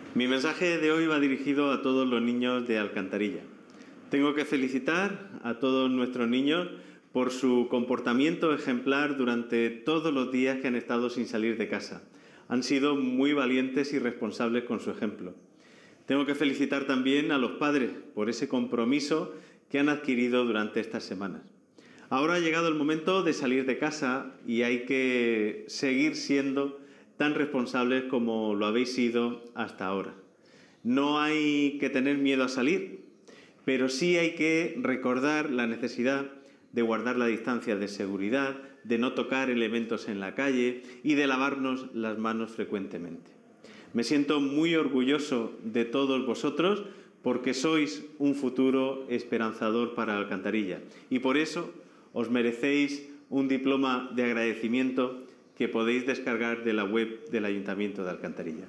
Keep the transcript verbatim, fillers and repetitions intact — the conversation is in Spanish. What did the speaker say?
Mi mensaje de hoy va dirigido a todos los niños de Alcantarilla. Tengo que felicitar a todos nuestros niños por su comportamiento ejemplar durante todos los días que han estado sin salir de casa. Han sido muy valientes y responsables con su ejemplo. Tengo que felicitar también a los padres por ese compromiso que han adquirido durante estas semanas. Ahora ha llegado el momento de salir de casa y hay que seguir siendo tan responsables como lo habéis sido hasta ahora. No hay que tener miedo a salir, pero sí hay que recordar la necesidad de guardar la distancia de seguridad, de no tocar elementos en la calle y de lavarnos las manos frecuentemente. Me siento muy orgulloso de todos vosotros porque sois un futuro esperanzador para Alcantarilla y por eso os merecéis un diploma de agradecimiento que podéis descargar de la web del Ayuntamiento de Alcantarilla.